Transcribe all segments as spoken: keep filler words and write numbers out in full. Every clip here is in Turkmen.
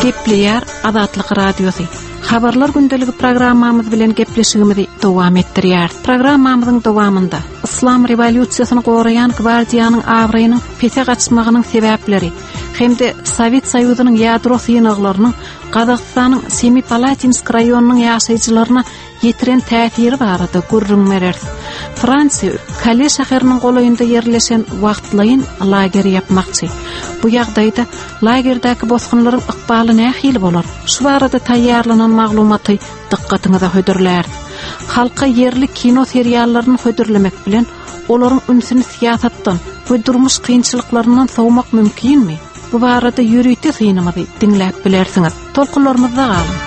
Gepleyer Azatlyk radiosu. Habarlar gündeligi programmamyz bilen gepleşigimizi dowam etdirýär. Programmamyzyň dowamynda İslam revolýusiýasyny goraýan gwardiýanyň awrynyň pete gaçmagynyň sebäpleri hemde Sowet Soýuzynyň ýadro synaglarynyň Gazakstanyň Semipalatinsk raýonunyň ýaşaýjylaryna ýetiren täsiri barada gurrunmeler. Fransiýa Calais şäheriniň golaýynda ýerleşen wagtlaýyn lager ýapmakçy. Bu ýagdaýda lagerdäki bosgunlaryň ykbaly nähili bolar? Şu barada taýýarlanan maglumaty dikkatyňyza hödürler. Halka yerli kino seriallaryny hödürlemek bilen olaryň ünsini siýasatdan we durmuş kynçylyklarynyň sowmak mümkinmi? Bu barada ýürüýte synamagy dinläp bilersiňiz. Tolkunlarymyzda galyn.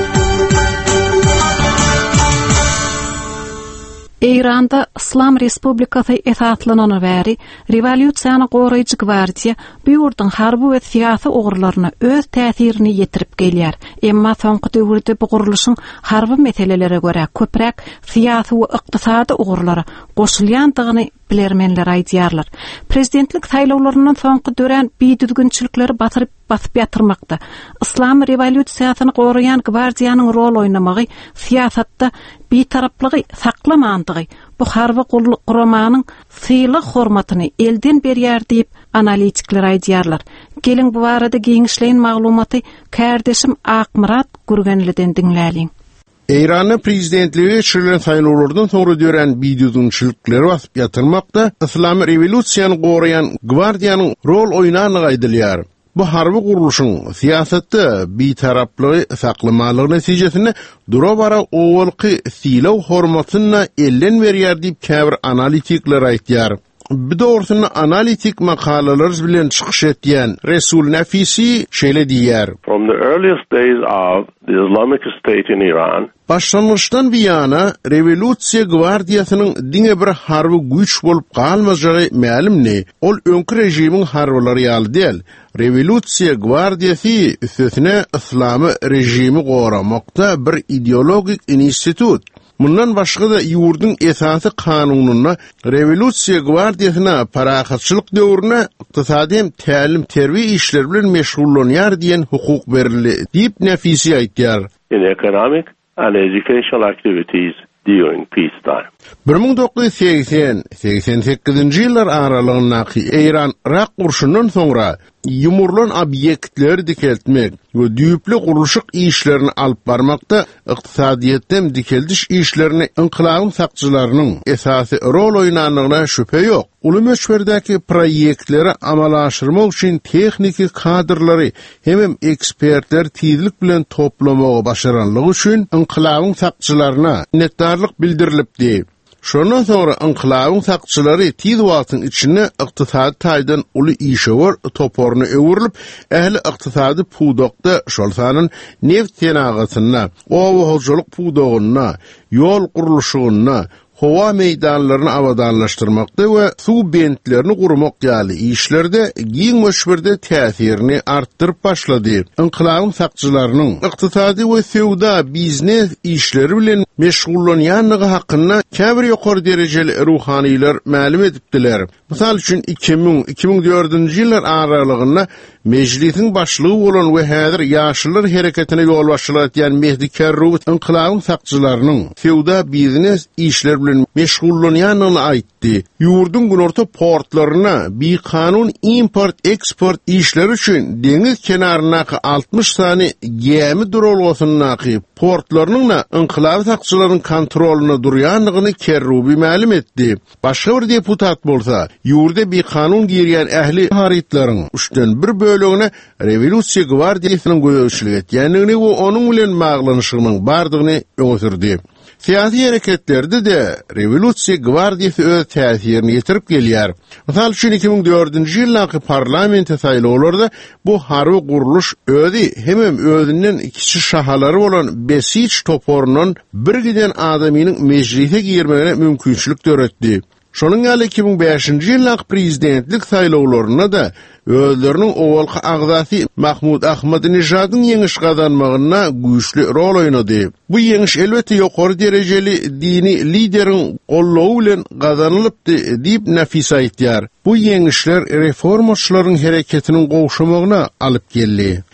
İranda İslam Respublikasy esaslanana bäri revolýusiýany goraýjy gwardiýa bu ýurdun harby we siýasy ogurlaryna öz täsirini ýetirip gelýär. Emma soňky döwürde bu guruluşyň harby meselelere görä köpräk siýasy we ykdysady ogurlara goşulýandygyny bilermenler aýdýarlar. Prezidentlik saýlawlarynyň soňky dören biýdüzgünçilikleri batyryp basyp ýatyrmakda. İslam revolýusiýasyny goraýan gwardiýanyň rol oýnamagy siýasatda bitaraplygy saklamandygy bu harby guramanyň syýly hormatyny elden berýär diýip analitikler aýdýarlar. Gelin bu barada giňişleýän maglumaty kärdeşim Akmurat Gurgenliden dinläliň. İran'ın prezidentligi geçirilen saýlawlardan soňra dören biýdüzgünçilikleri basyp ýatyrmakda İslam revolýusiýany goraýan gwardiýanyň rol oýnanyny aýdylýar. Bu harby guruluşyň siýasatda bitaraplygy saklamalygy netijesinde durabara owalky syýlaw hormatyna elden berýär diýip käbir analitikler aýtýar. Bir doğrusunda analitik makalalar bilen çıkış etyen Resul Nafisi şöyle diýär. From the earliest days of the Islamic State in Iran, başlanmışdan biyana revolüsiya gwardiýasynyň diňe bir harby güç bolup galmajagy ma'lumni. Ol öňkü rejimiň harbalary ýaly däl. Revolüsiya gwardiýasy üstüne İslamy rejimi goramakda bir ideologik institut. Bundan başga da ýurdun esasy kanunyna revolüsiya gwardiýasyna parahatçylyk döwrüne ykdysady hem tälim terbiýe işleri bilen meşgullanýar diýen hukuk berildi diýip Nafisi aýtýar. In economic and educational activities during peacetime. bir ming dokuz yüz seksen seksen sekizinji ýyllar aralygyndaky İran Irak urşundan soňra ýumurlan obýektler dikeltmek we düýpli gurulşyk işlerini alyp barmakda ykdysadyýetden dikeldiş işlerini inqilabyň sakçylarynyň esasy rol oýnanyna şüphe ýok. Uly meşwerdäki proýektleri amala aşyrmak üçin texniki kadrlary hem ekspertler tizlik bilen toplamagy başaranlygy üçin inqilabyň sakçylaryna netdarlyk bildirilipdi. Şondan sonra inqilabyň sakçylary tiz wagtyň içinde ykdysady taýdan uly işewer toporny öwürilip, ähli ykdysady pudokda şol sanyň neft tenagasyna, owaholçylyk pudogyna, ýol gurulşygyna, hova meydanlaryny abadanlaşdyrmakda we suw bentlerini gurmak ýaly işlerde giň meşberde täsirini artdyryp başlady. Inqilabyň sakçylarynyň ykdysady we sewda biznes işleri bilen meşgullanýanlygy hakynda käbir ýokary derejeli ruhanylar ma'lum edipdiler. Mysal üçin iki ming iki ming dördünji ýyllar aralygynda mejlisiň başlygy bolan we häzir ýaşylar hereketine ýol başlaýan etýän Mehdi Kerrut inqilabyň sakçylarynyň sewda biznes işleri bilen meşgullanýanyny aýtdy. Ýurdun günorta portlaryna bir kanun import eksport işleri üçin deňiz kenarynaky altmış sany gemi durulgasynyňky portlarynyň inqilab sakçylarynyň kontrolyna durýanlygyny Kerrubi ma'lum etdi. Başga bir deputat bolsa, ýurda bir kanun girýän ähli haritlaryň üçden bir bölegine revolýusiýa gwardiýasynyň göýüşçilik etýänligini we onuň bilen maglanyşygynyň bardygyny öňe sürdi. Siyasi hareketlerde de revolüsiya gwardiýasy öz täsirini ýetirip gelýär. Mysal üçin iki ming dördünji ýyllaky parlament saýlawlarda bu harby guruluş özi hem özünden kiçi şahalary bolan Besiç toporunun bir giden adamynyň mejlise girmegine mümkinçilik töretdi. Şonuň ýaly iki ming beşinji ýyllaky prezidentlik saýlawlaryna da özleriniň owalky agzasy Mahmud Ahmadinejadyň ýeňiş gazanmagyna güýçli rol oýnady. Bu ýeňiş elbetde ýokary derejeli dini lideriň gollawy bilen gazanylypdy diýip Nafis aýtýar. Bu ýeňişler reformaçylaryň hereketiniň gowşamagyna alyp geldi.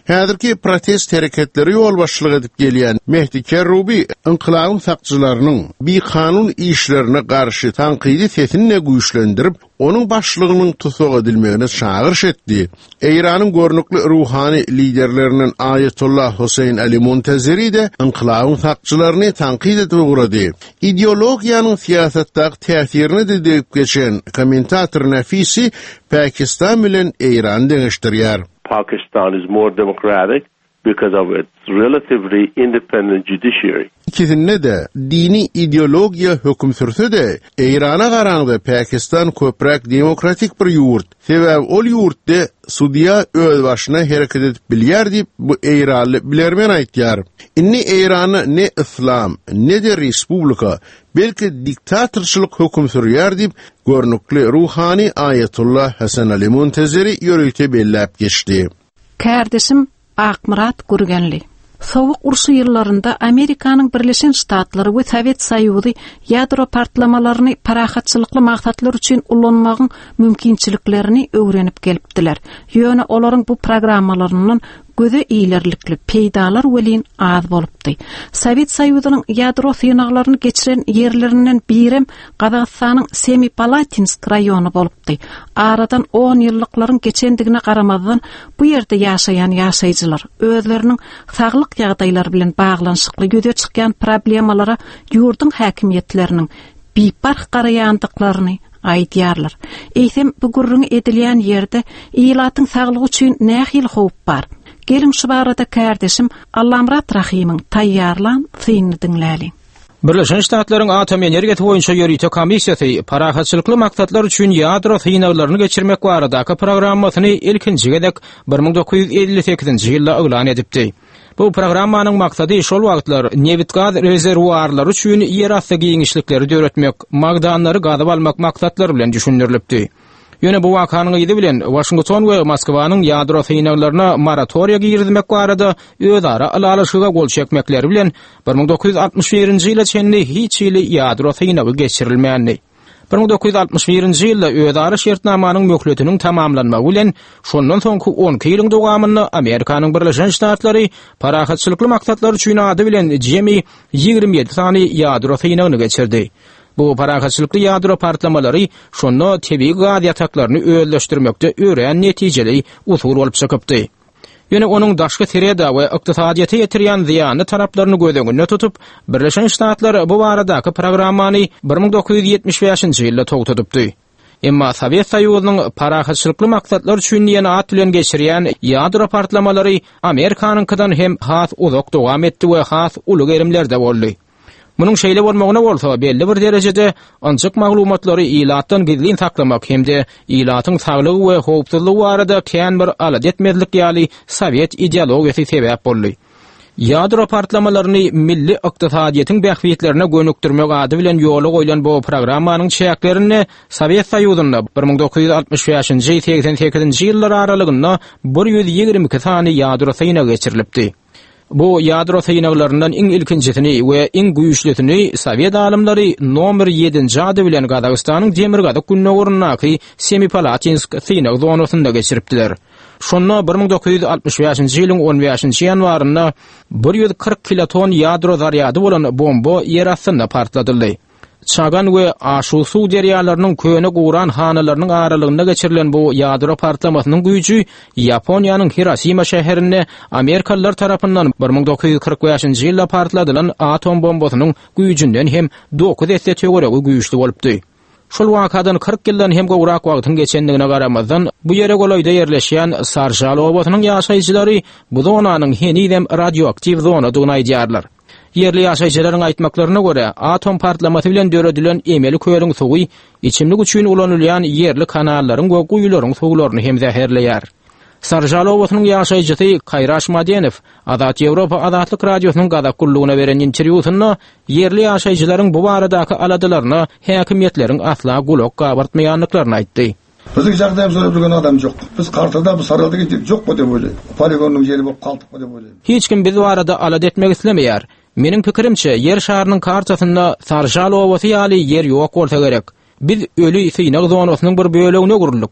Häzirki protest hareketleri yol başçılık edip gelýän Mehdi Kerrubi inqilabyň sakçylarynyň bir kanun işlerine karşı tanqidi sesini güýçlendirip, onun başlygynyň tutsak edilmegine çağırış etdi. Eýranyň görnükli ruhani liderlerinden Ayetullah Hüseyin Ali Muntaziri de inqilabyň sakçylaryny tanqid edip uğrady. Ideologiýanyň siýasatdaky täsirini de deyip geçen kommentator Nafisi Pakistan bilen Eýrany deňeşdirýär. Pakistan is more democratic because of its relatively independent judiciary. İkisinde de dini ideologiya hüküm sürse de Eýrana garaňda Pakistan köprek demokratik bir ýurt. Sebäbi ol ýurtda sudiýa öz başyna hereket edip bilýär diýip bu Eýranly bilermen aýtýar. Inni Eýrany ne islam, ne de respublika, belki diktatorçylyk hüküm sürýär diýip görnükli ruhani Ayetullah Hasan Ali Muntaziri ýöregde belläp geçdi. Kardeşim Akmurat Gurgenli. Soğuk uruşu yıllarında Amerikanyň Birleşen Ştatlary we Sowet Soýuzy ýadro partlamalarını parahatçylykly maksatlar üçin ullanmagyň mümkinçiliklerini öwrenip gelipdiler. Ýöne olaryň bu programmalarynyň göze iýlerlikli peýdalar welin az bolupdy. Sowet Soýuzynyň ýadro synaglaryny geçiren ýerlerinden birem Gazagstanyň Semipalatinsk raýony bolupdy. Aradan on ýyllyklaryň geçendigine garamazdan bu ýerde ýaşaýan ýaşaýjylar özleriniň saglyk ýagdaýlary bilen baglanyşykly göze çykýan problemalara ýurdun häkimiýetleriniň bipark garaýandyklaryny aýdýarlar. Eýsem bu gurrun edilýän ýerde ýylatyň saglygy üçin nähil howp bar. Gelin şu barada kardeşim Allamrat Rahim'in tayyarlan synyny dinläli. Birleşen Ştatlaryň atom energiýasy boýunça ýörüýte komissiýasy parahatçylykly maksatlar üçin ýadro synaglaryny geçirmek baradaky programmasyny ilkinji gedek bir ming dokuz ýüz elli sekizinji ýylda elan edipdi. Bu programmanyň maksady şol wagtlar newit gaz rezerwuarlary üçin ýer asty giňişlikleri döretmek, magdanlary gazyp almak maksatlary bilen düşündirilipdi. Ýöne bu wakanyň ýyly bilen Washington we Moskwanyň ýadro synaglaryna moratoriýa girdirmek barada özara alalyşyga gol çekmekleri bilen bir ming dokuz ýüz altymyş birinji ýyla çenli hiç ýyly ýadro synagy geçirilmänli. bir ming dokuz ýüz altymyş birinji ýylda özara şertnamanyň möhletiniň tamamlanmagy bilen şondan soňky on ýylyň dowamyny Amerikanyň Birleşen Ştatlary parahatçylykly maksatlar üçin ady bilen jemi ýigirmi ýedi sany ýadro synagyny geçirdi. Bu parahatçylykly ýadro partlamalary şonu tebii gaz ýataklaryny öýleşdirmekde ören netijeli usul bolup çykypdy. Ýöne onuň daşky tereda we ykdysadyata ýetirýän ziýany taraplaryny gözeňinde tutup, Birleşen Ştatlar bu baradaky programmany bir ming dokuz ýüz ýetmiş beşinji ýylda togtadypdy. Emma Sowet Soýuzynyň parahatçylykly maksatlar üçin ýene at bilen geçirýän ýadro partlamalary Amerikanyňkydan hem has uzak dowam etdi we has uly gerimlerde boldy. Munun şeýle bolmagyna bolsa belli bir derejede ançyk maglumatlary ilatdan gizlin saklamak hemde ilatyň saglygy we howpsuzlygy barada kän bir alad etmezlik ýaly Sowet ideologiýasy sebäp boldy. Ýadro partlamalaryny milli ykdysadyýetyň bähwitlerine gönükdirmek ady bilen ýola goýulan bu programmanyň çäklerini Sowet Soýuzyna bir ming dokuz ýüz altymyş beşinji seksen sekizinji ýyllar aralygynda bir ýüz ýigirmi iki sany ýadro synagy geçirilipdi. Bu ýadro synaglaryndan iň ilkinjisini we iň güýçlisini Sowet alymlary nomer ýedinji ady bilen Gazagstanyň Demirgazyk günnegerinaky Semipalatinsk synag zonasynda geçiripdiler. Şonda bir ming dokuz ýüz altymyş beşinji ýylyň on beşinji ýanwarynda bir ýüz kırk kiloton ýadro zaryady bolan bomba ýer astynda partladyly. Çagan we Aşu suw derýalarynyň köne guran hanalarynyň aralygynda geçirilen bu ýadro partlamasynyň güýji Ýaponiýanyň Hiroşima şäherine Amerikalılar tarapyndan bir ming dokuz ýüz kırk beşinji ýylda partladylan atom bombasynyň güýjinden hem dokuz esse töweregi güýçli bolupdy. Şol wakadan kırk ýyldan hem gowrak wagtyň geçendigine garamazdan bu ýere golaýda ýerleşýän Sarjal obasynyň ýaşaýjylary bu zonanyň henidem radioaktiv zona diýip aýdýarlar. Yerli ýaşaýjylaryň aýtmaklaryna görä, atom partlamasy bilen döredilen emeli köýüň suwy içimlik üçin ulanylýan yerli kanallaryň we guýularyň suwlaryny hem zäherleýär. Sarjal obasynyň ýaşaýjysy Kayraş Madenew Azat Ýewropa Azatlyk radiosynyň gazak kullugyna beren interwýusynda yerli ýaşaýjylaryň bu baradaky aladaryna häkimiýetleriň asla gulak gabartmaýanlyklaryny aýtdy. Bizning jagdaýymyz sorap durgan adam jok. Biz kartada bu saraldyk etdik, jok mu dep öýleýim. Poligonyň jeri bolup kaldyk mı dep öýleýim. Hiç kim biz barada alad etmek islemeýär. Meniň pikirimçe yer şarynyň kartasynda Sarjal obasy ýaly yer ýok bolsa gerek. Biz ölü synag zonasynyň bir bölegine guruldyk.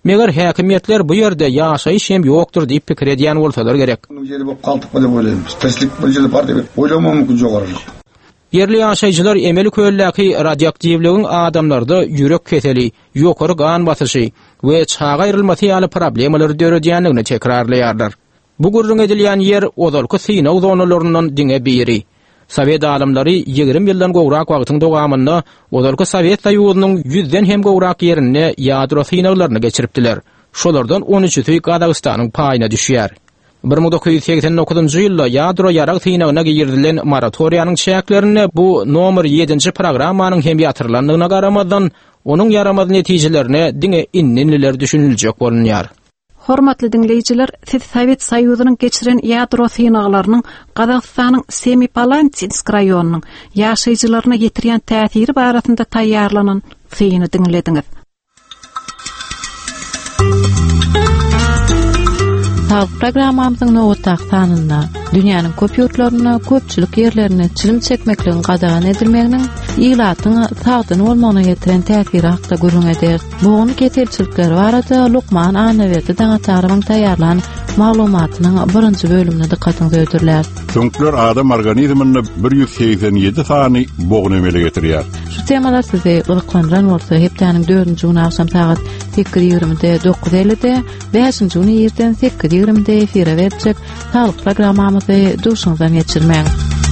Meger häkimetler bu ýerde ýaşaýyş hem ýokdur diýip pikir edýän bolsalar gerek. Bu ýerde bolup galdyk diýip oýlaýmyz. Teslik bu ýerde bar diýip oýlamam mümkin jogary. Yerli ýaşaýjylar emeli kölläki radioaktivligiň adamlarda ýürek keteli, ýokary gan basyşy we çağa aýrylmasy ýaly problemler döredýänligini tekrarlaýarlar. Bu gurrun edilýän ýer ozalky synaw zonalarynyň diňe biri. Sowet alimleri ýigrim ýyldan gowrak wagtyň dowamynda ozalky Sowet Soýuzynyň ýüzden hem gowrak ýerini ýadro synawlaryny geçiripdiler. Şolardan on üçi Gazagystanyň paýyna düşýär. bir ming dokuz ýüz seksen dokuzunçy ýylda ýadro ýarak synawyna girdilen moratoriýanyň şäklerini bu nomer ýedinji programmanyň hem ýatyrlandygyna garamazdan onuň yaramaz netijelerini diňe inninliler düşüniljek bolunýar. Hormatly dinleyijiler, siz Sowet Soýuzynyň geçiren ýadro synawlarynyň Gazagystanyň Semipalatinsk raýonynyň ýaşaýjylaryna ýetirýän täsiri barasynda taýýarlanan syny dinlediňiz. Sağlık programmamyzyň nowatdak sanynda dünýäniň köp ýurtlaryna, köpçülik ýerlerine çilim çekmekligiň gadagan edilmeginiň ýylatyň sagdyn bolmagyna getiren täsiri hakda gurrun eder. Bugun ketelçilikler barada Lukman Anaweti daňatarymyň taýýarlan maglumatynyň birinji bölümine dikkatiňizi öýdürler. Söňkler adam organizmyny bir ýüz seksen ýedi sany bogun emele getirýär. Şu temalar sizi ýylyklandyran bolsa, hepdeniň dördünji güni akşam saat sekiz ýigrimide dokuz ellide, beşinji güni ýerden sekiz ýigrimide efire berjek sağlyk programmamyzy duşuňyzdan geçirmäň.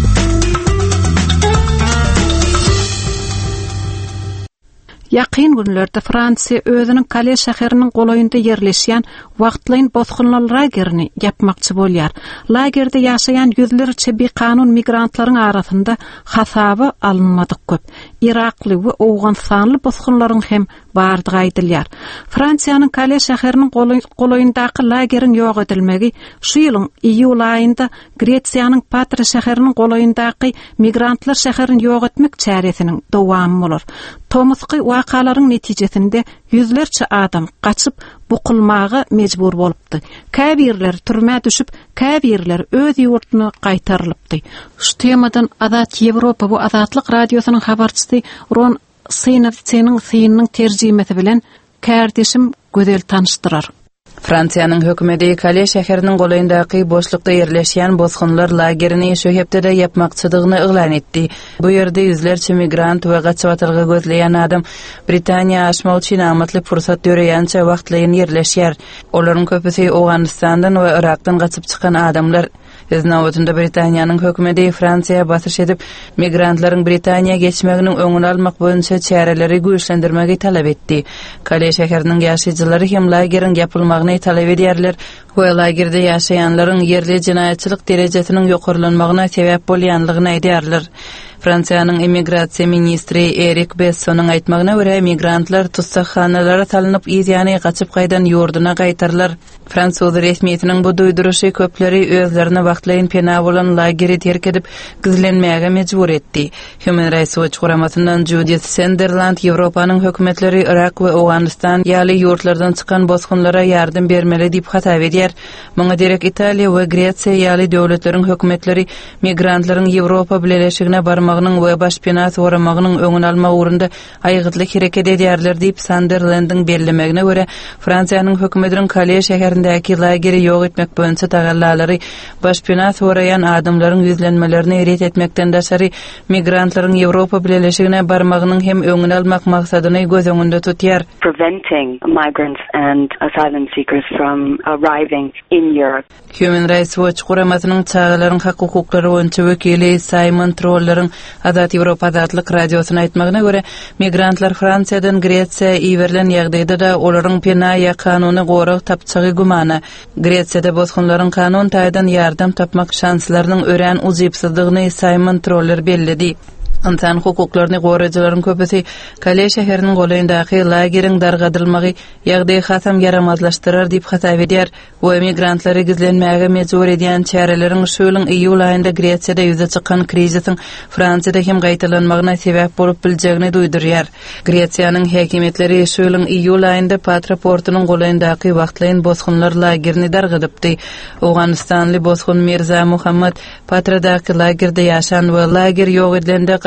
Ýakyn günlerde Fransiýa özüniň Calais şäheriniň golaýynda ýerleşýän wagtlaýyn bozgunlar lagerini ýapmakçy bolýar. Lagerde ýaşaýan ýüzlerçe bekanun migrantlaryň arasynda hasaba alınmadyk köp. Irakly we Owgan sanly bozgunlaryň hem bardygy aýdylýar. Fransiýanyň Calais şäheriniň golaýyndaky lagerin ýok edilmegi şu ýylyň iýul aýynda Gretsiýanyň Patra şäheriniň golaýyndaky migrantlar şäherini ýok etmek çäresiniň dowamy bolar. Tomysky wakalaryň netijesinde yüzlerçe adam kaçıp bukulmağa mecbur bolupdy. Käbirler türmä düşüp, käbirler öz ýurtuna gaýtarylypdy. Şu temadan Azat Ýewropa bu Azatlyk radiosynyň habarçysy Ron Seynatseniň synynyň terjimesi bilen kärdeşim gözel tanışdyrar. Fransiýanyň hökümeti Calais şäheriniň golaýyndaky boşlukda ýerleşýän bozgunlar lagerini şu hepde ýapmakçydygyny eglan etdi. Bu ýerde yüzlerçe migrant we gaçyp gözleýän adam Britaniýa aşmak üçin amatly fursat döreýänçe wagtlaýyn ýerleşýär. Olaryň köpüsi Owganistandan we Irakdan gaçyp çykan adamlar. Eznawatynda Britaniýanyň hökümeti Fransiýa basyş edip migrantlaryň Britaniýa geçmeginiň öňüni almak boýunça çäreleri güýçlendirmegi talap etdi. Calais şäheriniň ýaşaýjylary hem lageriň ýapylmagyny talap edýärler we lagerde ýaşaýanlaryň ýerli jinaýatçylyk derejesiniň ýokarlanmagyna sebäp bolýanlygyny aýdýarlar. Fransiýanyň immigrasiýa ministri Erik Bessonyň aýtmagyna görä migrantlar tutsakhanalary salynıp ýygyany gaçyp gaýdan ýurduna gaýtarlar. Fransuz resmiýetiniň bu duýduruşy köpleri özlerini wagtlaýyn pena bolan lageri terk edip gizlenmäge mejbur etdi. Human Rights Watch guramasyndan Judith Sunderland Ýewropanyň hökümetleri Irak we Owganistan ýaly ýurtlardan çykan bozgunlara ýardym bermeli diýip hatap edýär. Muňa derek Italiýa we Gretsiýa ýaly döwletleriň hökümetleri migrantlaryň Ýewropa bileşigine barmagynyň we başpena soramagynyň öňüni almak urunda aýgytly hereket edýärler diýip Sunderlandyň bellemegine görä Fransiýanyň hökümetiniň Calais şäherindäki lageri ýok etmek boýunça tagallalary başpena sorayan adamlaryň ýüzlenmelerini eret etmekden daşary migrantlaryň Ýewropa bileşigine barmagynyň hem öňüni almak maksadyny göz öňünde tutýar. Preventing migrants and asylum seekers from arriving in Europe. Human Rights Watch guramasynyň çağalaryň hak hukuklary boýunça wekili Simon Troller'ın Azat Ýewropa Azatlyk radiosyna aýtmagyna görä migrantlar Fransiýadan Gretsiýa iwerilen ýagdaýda da olaryň penaýa kanuny gorak tapçygy gumana. Gretsiýada bozgunlaryň kanun taýdan ýardam tapmak şanslarynyň örän uzypsyzdygyny Simon Troller bellidi. İnsan hukuklaryny goraýjylaryň köpüsi Calais şäheriniň golaýyndaky lageriň dargadylmagy ýagdaýy hasam yaramazlaşdyrar diýip hatap edýär. Bu emigrantlary gizlenmäge mejbur edýän çäreleriň şu ýylyň iýul aýynda Gretsiýada ýüze çykan krizisiň Fransiýada hem gaýtalanmagyna sebäp bolup biljegini duýdurýar. Gretsiýanyň häkimetleri şu ýylyň iýul aýynda Patra portunyň golaýyndaky wagtlaýyn bozgunlar lagerini dargadypdy. Owganistanly bozgun Mirza Muhammad Patradaky lagerde ýaşan we lager ýok edilende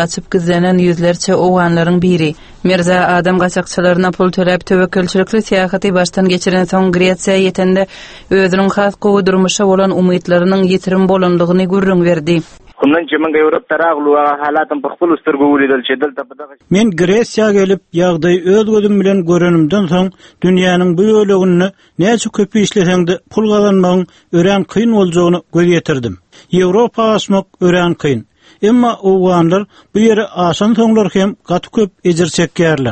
gaçyp gizlenen yüzlerçe owanlaryň biri. Mirza adam gaçakçylaryna pul töläp töwekelçilikli seýahaty baştan geçiren soň Gretsiýa ýetende özüniň has gowy durmuşa bolan umytlarynyň ýetirim bolandygyny görüň berdi. Men Gretsiýa gelip ýagdaý öz gözüm bilen görenimden soň dünýäniň bu ýölegini näçe köp işleseňde pul gazanmagyň ören kyn boljagyny göz ýetirdim. Ýewropa asmak ören kyn. Emma owanlar bu ýere asan soňlar hem gaty köp ejir çekýärler.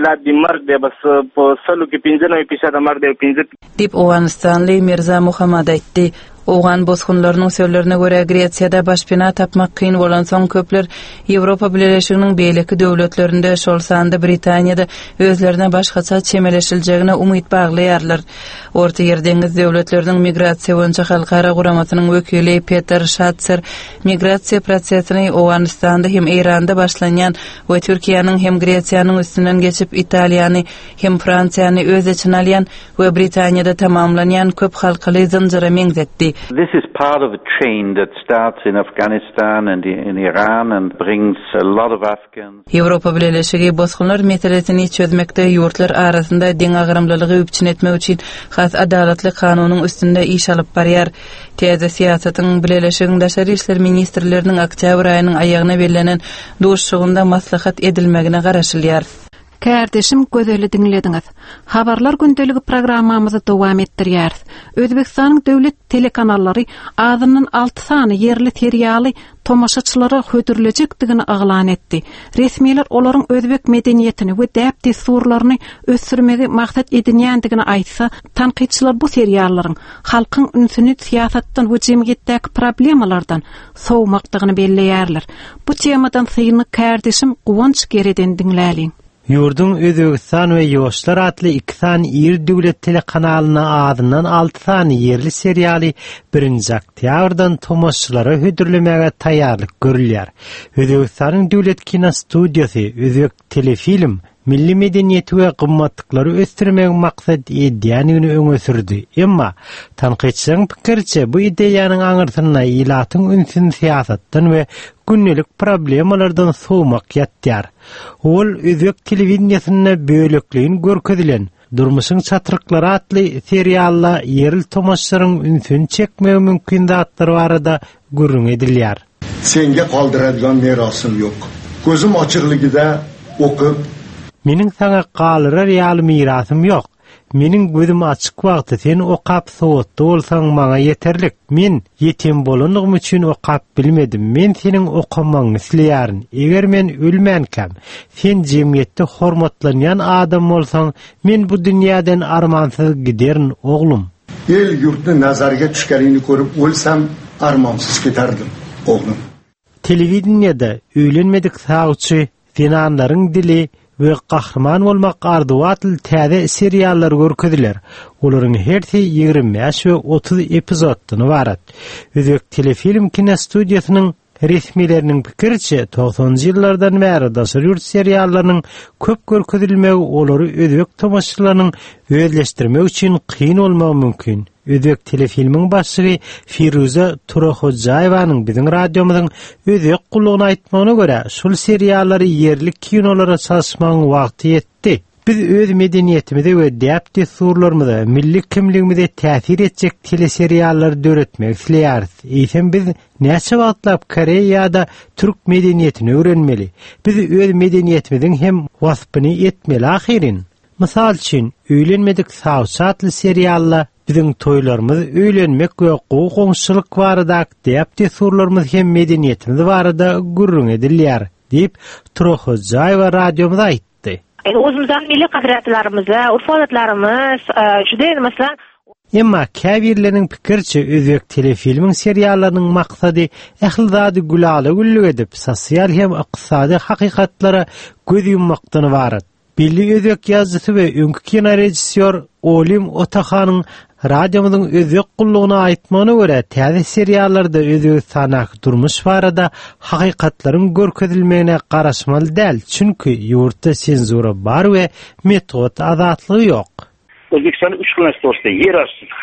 Dip Owanistonly Mirza Muhammad aýtdy. Oğan bozgunlarynyň söýlerine görä Gretsiýada başpina tapmak kyn bolan soň köpler Ýewropa Birleşiginiň beýleki döwletlerinde şol sanda Britaniýada özlerine başgaça çemeleşiljegine umyt baglaýarlar. Orta Ýer deňiz döwletleriniň migrasiýa boýunça halkara guramatynyň wekili Peter Schatzer migrasiýa prosesini Owanistonda hem Iranda başlanýan we Türkiýanyň hem Gretsiýanyň üstünden geçip Italiýany hem Fransiýany öz içine alýan we Britaniýada tamamlanýan köp halkaly zynjyra meňzetdi. This is part of a chain that starts in Afghanistan and in Iran and brings a lot of Afghans. Ýewropa Birleşigi bozgunlar meselesini çözmekde ýurtlar arasynda deň agramlylygy üpçün etmek üçin has adalatly kanunyň üstünde iş alyp barýar. Täze siýasatyň Birleşigiň daşary işler ministrleriniň oktýabr aýynyň aýagyna berilenen duşşugynda maslahat edilmegine garaşylýar. Kärdeşim gözeli dinlediňiz. Habarlar gündeligi programmamyzy dowam etdirýäris. Özbekistanyň döwlet telekanallary azynyň alty sany yerli serialy tomaşaçylara hödürlejekdigini aglan etdi. Resmiler olaryň özbek medeniýetini we däp desturlaryny ösürmegi maksat edinýändigini aýtsa, tanqidçiler bu seriallaryň halkyň ünsüni siýasatdan we jemgyýetdäki problemalardan sowmakdygyny belleýärler. Bu temadan syny kärdeşim Guwanç Gereden dinläliň. Yurdun Özbekistan we Ýoşlar adly iki sany ýer döwlet telekanalyna adyndan alty sany yerli serialy birinji oktýabrdan tomaşçylara hödürlemege taýýarlyk görülýär. Özbekistanyň döwlet kino studiýasy Özbek telefilm milli medeniýeti we gymmatlyklary ösdürmek maksat edýändigini öňe sürdi. Emma tanqidçiň pikirçe bu ideýanyň aňyrtyna ýylatyň ünsün siýasatdan we günnelik problemalardan sowmak ýatýar. Ol özbek telewizionsyna böлекliğin görkezdilen Durmuşyň çatryklary atly serialla yerli tomaşçylaryň ünsün çekmegi mümkin zatlary barada gürrüň edilýär. Senге kaldıradigan mirasym ýok. Gözüm açykligida okup Meniň saňa galyrar ýaly mirasym ýok. Meniň gözüm açyk wagtda sen okap sowatda bolsaň maňa ýeterlik. Men ýetim bolanlygym üçin okap bilmedim. Men seniň okamaňy isleýärin. Eger men ölmänkäm, sen jemgyýetde hormatlanýan adam bolsaň, men bu dünýäden armansyz giderin oglum. El ýurtny nazarga düşkänini görüp ölsem armansyz giderdim oglum. Telewizionyada öýlenmedik sagçy, finanlaryň dili we gahrman bolmak arzuw atly täze seriallar görkezdiler. Olaryň hersi ýigirmi beş we otuz epizoddan ibarat. Özbek telefilm kino studiýasynyň resmileriniň pikirçe toksonjy ýyllardan bäri daşary ýurt seriallarynyň köp görkezilmegi olary özbek tomaşçylarynyň özleşdirmek üçin kyn bolmagy mümkin. Özbek telefilmiň başlygy Firuza Turahojaýewanyň biziň radiomyzyň özbek gullugyna aýtmagyna görä, şol seriallary yerli kinolara saçmagyň wagty ýetdi. Biz öz medeniýetimize we däp desturlarymyza, milli kimligimize täsir etjek teleseriallar döretmek isleýäris. Eýsem biz näçe wagtlap Koreýada türk medeniýetini öwrenmeli. Biz öz medeniýetimiziň hem waspyny etmeli ahirin. Mysal üçin, öýlenmedik sawçatly serialla biziň toýlarymyz öýlenmek we goňşylyk barada däp desturlarymyz hem medeniýetimiz barada gürrüň edilýär, diýip Turahojaýewa radiomuza aýtdy. Özümizden milli kadratlarımızda, urf-adatlarımız, juda mesela Emma käbirleriň pikirçe özbek telefilmiň seriallarynyň maksady ählzady gulaly güllük edip sosial hem ykdysady hakykatlara göz yummakdan ibaret. Billi özbek ýazgysy we öňkü kino rejissor Olim Otahanyň radiomyzyň özbek gullugyna aýtmagyna görä, täze seriallarda Özbekistanyň durmuş barada hakykatlaryň görkezilmegine garaşmaly däl, çünki ýurtda senzura bar we metod azatlygy ýok. Özbekistan'da üç kilometre olsa yer aşçılık.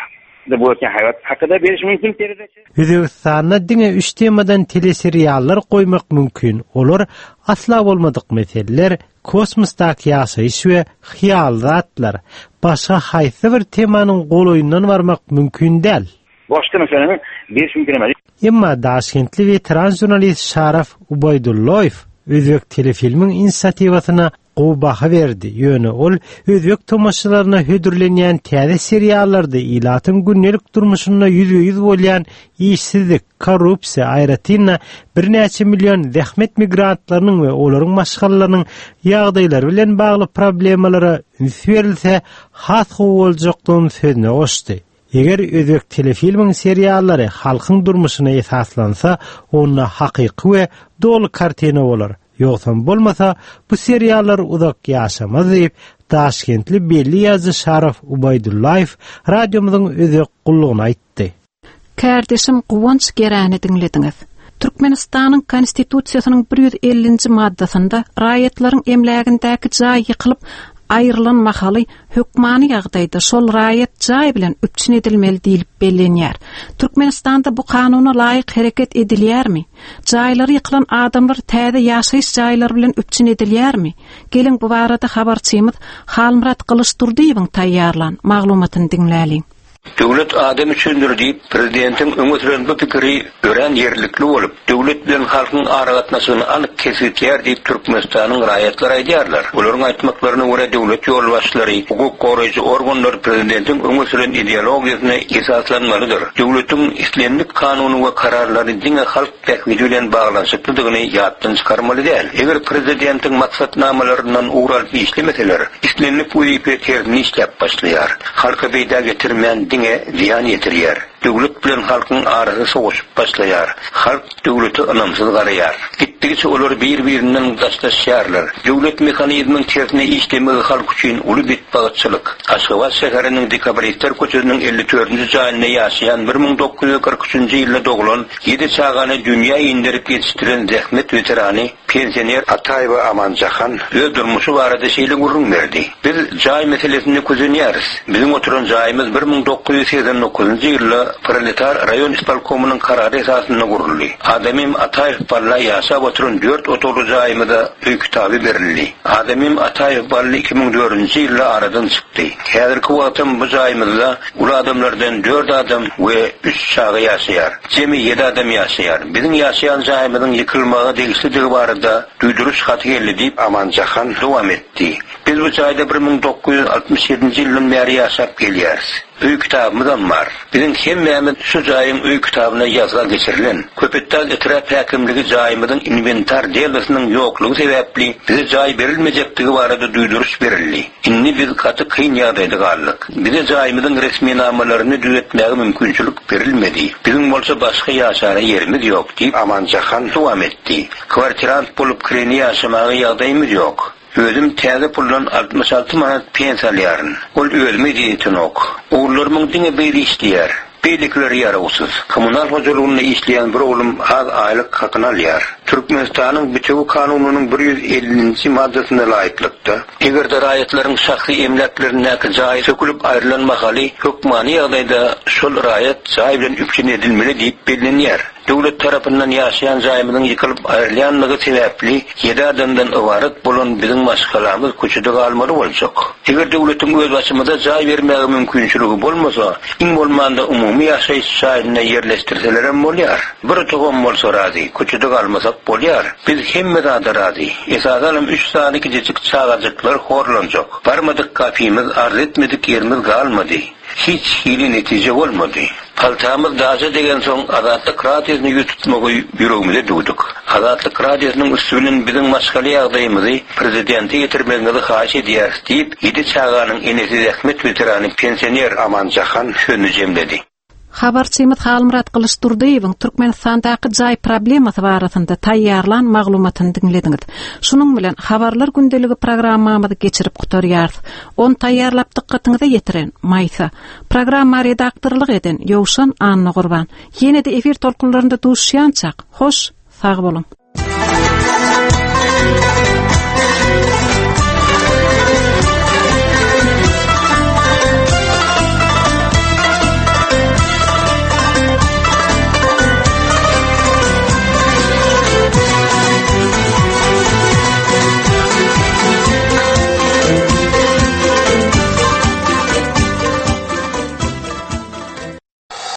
bu hayat hakkında beriş mümkün derece. Özbekistan'da diňe üç temadan teleseriallar koymak mümkün. Olar asla bolmadyk meseleler, kosmosdaky ýaşaýyş we hyýallatlar. Başga haýsy bir temanyň goloýundan barmak mümkün däl. Başka meselenin beriş mümkün emas. Emma Daşkentli veteran jurnalist Şaraf Ubaydullayev Özbek telefilmin inisiatiwasyna gowy baha berdi. Ýöne ol Özbek tomaşaçylaryna hödürlenýän täze seriallarda ilatyň günnelik durmuşyna ýüz bolýan işsizlik, korrupsiýa, aýratyna bir näçe million zähmet migrantlarynyň we olaryň maşgallarynyň ýagdaýlary bilen bagly problemalara üns berilse, has boljakdygyny sözüne goşdy. Eger Özbek telefilmin seriallary halkyň durmuşyna esaslansa, onda hakyky we dolu kartina bolar. Ýoksa bolmasa, bu seriallar uzak ýaşamaz diýip Taşkentli belli ýazgy Şaraf Ubaydullayev radiomyzyň özek gullugyny aýtdy. Kardeşim Guwanç Gerani dinlediňiz. Türkmenistanyň konstitusiýasynyň bir ýüz ellinji maddasynda raýatlaryň emlägindäki jaý ýykylyp aýrylan mahaly hökmany ýagdaýda şol raýat jaý bilen üpçün edilmeli diýilip bellenýär. Türkmenistanda bu kanuny laýyk hereket edilýärmi? Jaýlary ýykylan adamlar täze ýaşaýyş jaýlary bilen üpçün edilýärmi? Gelin bu barada habarçymyz Halmrat Kılıçdurdyýewiň taýýarlan maglumatyny dinläliň. Döwlet adam üçindir diýip prezidentiň öňe süren bu pikiri ören ýerlikli bolup, döwlet bilen halkyň aragatnasyny anyk kesitýär diýip Türkmenistanyň raýatlary aýdýarlar. Olaryň aýtmaklaryna görä döwlet ýolbaşçylary, hukuk goraýjy organlar prezidentiň öňe süren ideologiýasyna esaslanmalydyr. Döwletiň islenlik kanuny we kararlary diňe halk täklidi bilen baglanşyklydygyny ýatdan çykarmaly däl. Eger prezidentiň maksatnamalarynyň uğralyp işlemeseler, islenlik wezipä tersini işläp başlaýar. Halka beýda getirmän diňe ziyan ýetirýär. Döwlet bilen halkyň arasy soňuşyp başlaýar. Halk döwleti anamsyz garaýar. Gitdigiçe olar bir-birinden gaçlaşýarlar. Döwlet mehanizmynyň tersine işlemegi halk üçin uly bitbagatçylyk. Aşgabat şäheriniň Dekabristler köçesiniň elli dördünji jaýyna ýaşaýan bir ming dokuz ýüz kırk üçinji ýylda doglan ýedi çağany dünýä indirip ýetişdiren zähmet veterany pensioner Ataýew Amanjahan öz durmuşy barada şeýle gurrun berdi. Biz jaý meselesini közenýäris. Biziň oturan jaýymyz bir ming dokuz ýüz seksen dokuzynjy ýylda Proletar rayon isparkomunun kararı esasında kuruldu. Ademim Ataýew Balla ýaşap oturan dört otogly jaýymyda öý kitaby berildi. Ademim Ataýew Balla iki ming dördünji ýylda aradan çykdy. Häzirki wagtym bu jaýymyzda ulu adamlardan dört adam we üç çagy ýaşaýar. Jemi ýedi adam ýaşaýar. Biziň ýaşaýan jaýymyzyň ýykylmagy degişligi barada duýduruş haty geldi diýip Amanjahan dowam etdi. Biz bu jaýda bir ming dokuz ýüz altymyş ýedinji ýyldan beri ýaşap gelýäris. Öý kitabymyzdan bar. Biziň hemmämiz şu jaýyň öý kitabyna ýazga geçirilen. Köpetdäl etrap häkimligi jaýymyzyň inventar delegasynyň ýoklugy sebäpli bize jaý berilmejekdigi barada duýduruş berildi. Inni biz gaty kyn ýagdaýda galdyk. Bize jaýymyzyň resmi namalaryny düzetmäge mümkinçilik berilmedi. Biziň bolsa başga ýaşara ýerimiz ýok diýip Amanjahan dowam etdi. Kwartirant bolup kireni ýaşamagy ýagdaýymyz ýok. Özüm täze puldan altmış altı manat pensiýalýaryn. Ol özüme diýetin ok. Oğullarymyň diňe beýle işleýär. Beýlikleri ýaragsız. Kommunal hojalygyny işleýän bir oğlum az aýlyk hakyn alýar. Türkmenistanyň bütüni kanunynyň bir ýüz ellinji maddasyna laýyklykda eger-de raýatlaryň şahsy emlaklerini jaý sökülip aýrylan mahaly hökmany ýagdaýda şol raýat jaý bilen üpçün edilmeli diýip bellenýär. Döwlet tarapyndan ýaşaýan jaýymyzyň ýykylyp aýrylýanlygy sebäpli ýedi adamdan ibaret bolan biziň maşgalamyz köçede galmaly boljak. Eger döwletiň öz başymyza jaý bermäge mümkinçiligi bolmasa, iň bolmanda umumy ýaşaýyş şaýyna ýerleşdirseler hem bolýar. Bir togam bolsa razy, köçede galmasak bolýar. Biz hemme zada razy. Esasen üç sany gijek çağajyklar horlanjak. Barmadyk kafimiz, arz etmedik ýerimiz galmady. Hiç hili netije bolmady. Paltamyz daşa degen soň azatlyk radiosyny ýutmagy ýüregimizde duýduk. Azatlyk radiosynyň üstünden biziň maşgaly ýagdaýymyzy prezidenti ýetirmegini haýyş edýär diýip ýedi çağanyň enesi zähmet veterany pensioner Amanjahan şöni jemledi. Habarçymyz Halmrat Kılıçdurdyýewiň Türkmenistandaky jaý problemasy barasynda taýýarlan maglumatyny dinlediňiz. Şunuň bilen habarlar gündeligi programmamyzy geçirip gutarýarys. Onu taýýarlap dikkatiňize ýetiren Maýsa. Programma redaktorlyk eden Ýowşan Anna Gurban. Ýene-de efir tolkunlarynda duşýançak. Hoş, sag bolun.